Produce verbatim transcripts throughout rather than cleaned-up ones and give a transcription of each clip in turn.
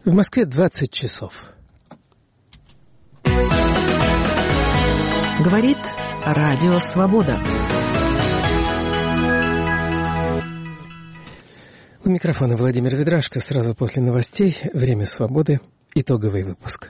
В Москве двадцать часов. Говорит Радио Свобода. У микрофона Владимир Ведрашко. Сразу после новостей «Время свободы». Итоговый выпуск.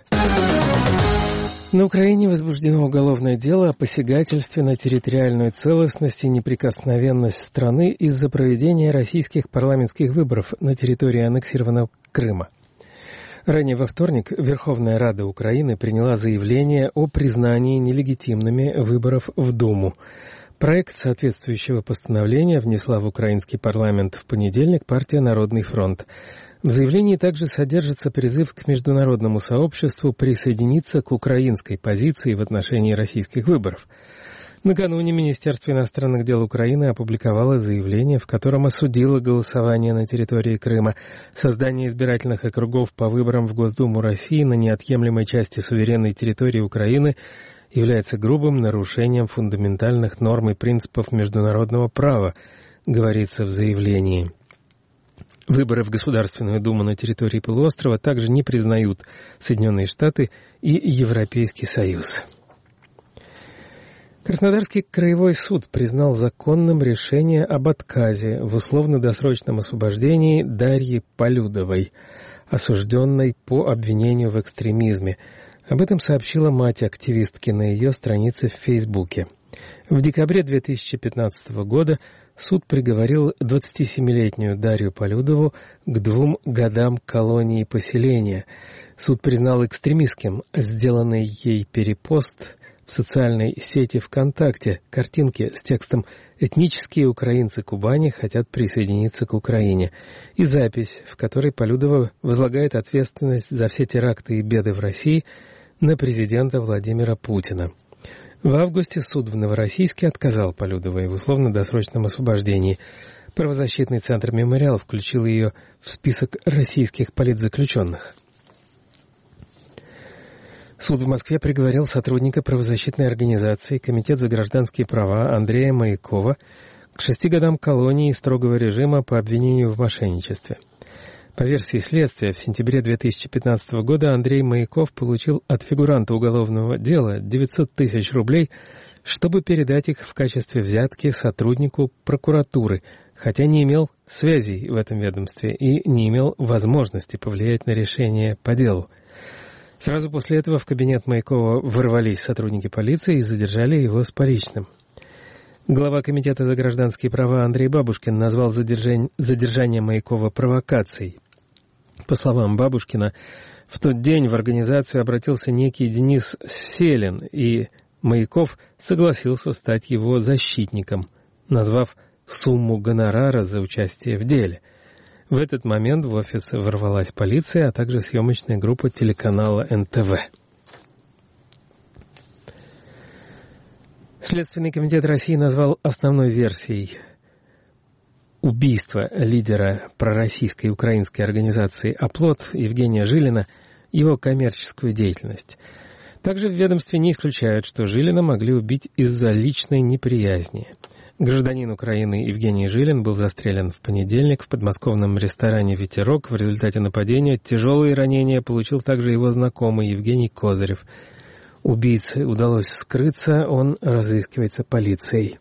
На Украине возбуждено уголовное дело о посягательстве на территориальную целостность и неприкосновенность страны из-за проведения российских парламентских выборов на территории аннексированного Крыма. Ранее во вторник Верховная Рада Украины приняла заявление о признании нелегитимными выборов в Думу. Проект соответствующего постановления внесла в украинский парламент в понедельник партия «Народный фронт». В заявлении также содержится призыв к международному сообществу присоединиться к украинской позиции в отношении российских выборов. Накануне Министерство иностранных дел Украины опубликовало заявление, в котором осудило голосование на территории Крыма. Создание избирательных округов по выборам в Госдуму России на неотъемлемой части суверенной территории Украины является грубым нарушением фундаментальных норм и принципов международного права, говорится в заявлении. Выборы в Государственную Думу на территории полуострова также не признают Соединенные Штаты и Европейский Союз. Краснодарский краевой суд признал законным решение об отказе в условно-досрочном освобождении Дарьи Полюдовой, осужденной по обвинению в экстремизме. Об этом сообщила мать активистки на ее странице в Фейсбуке. В декабре две тысячи пятнадцатого года суд приговорил двадцатисемилетнюю Дарью Полюдову к двум годам колонии поселения. Суд признал экстремистским сделанный ей перепост в социальной сети ВКонтакте картинки с текстом «Этнические украинцы Кубани хотят присоединиться к Украине» и запись, в которой Полюдова возлагает ответственность за все теракты и беды в России на президента Владимира Путина. В августе суд в Новороссийске отказал Полюдовой в условно-досрочном освобождении. Правозащитный центр «Мемориал» включил ее в список российских политзаключенных. Суд в Москве приговорил сотрудника правозащитной организации «Комитет за гражданские права» Андрея Маякова к шести годам колонии и строгого режима по обвинению в мошенничестве. По версии следствия, в сентябре две тысячи пятнадцатого года Андрей Маяков получил от фигуранта уголовного дела девятьсот тысяч рублей, чтобы передать их в качестве взятки сотруднику прокуратуры, хотя не имел связей в этом ведомстве и не имел возможности повлиять на решение по делу. Сразу после этого в кабинет Маякова ворвались сотрудники полиции и задержали его с поличным. Глава Комитета за гражданские права Андрей Бабушкин назвал задержание, задержание Маякова провокацией. По словам Бабушкина, в тот день в организацию обратился некий Денис Селин, и Маяков согласился стать его защитником, назвав сумму гонорара за участие в деле. В этот момент в офис ворвалась полиция, а также съемочная группа телеканала эн тэ вэ. Следственный комитет России назвал основной версией убийства лидера пророссийской украинской организации «Оплот» Евгения Жилина его коммерческую деятельность. Также в ведомстве не исключают, что Жилина могли убить из-за личной неприязни. Гражданин Украины Евгений Жилин был застрелен в понедельник в подмосковном ресторане «Ветерок». В результате нападения тяжелые ранения получил также его знакомый Евгений Козырев. Убийце удалось скрыться, он разыскивается полицией.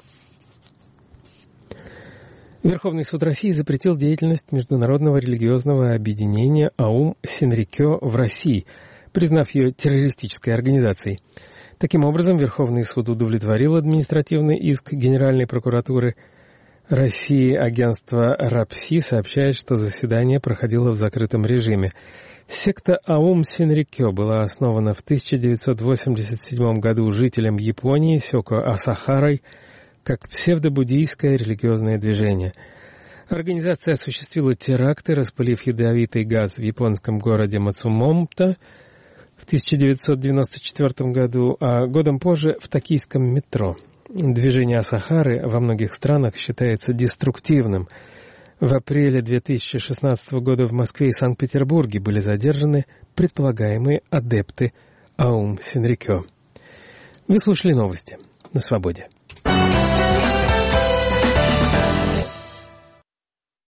Верховный суд России запретил деятельность Международного религиозного объединения «Аум Синрикё» в России, признав ее террористической организацией. Таким образом, Верховный суд удовлетворил административный иск Генеральной прокуратуры России. Агентство РАПСИ сообщает, что заседание проходило в закрытом режиме. Секта Аум Синрикё была основана в тысяча девятьсот восемьдесят седьмом году жителем Японии Сёко Асахарой как псевдобуддийское религиозное движение. Организация осуществила теракты, распылив ядовитый газ в японском городе Мацумото в тысяча девятьсот девяносто четвёртом году, а годом позже в токийском метро. Движение Асахары во многих странах считается деструктивным. В апреле две тысячи шестнадцатого года в Москве и Санкт-Петербурге были задержаны предполагаемые адепты Аум Синрикё. Вы слушали новости на Свободе.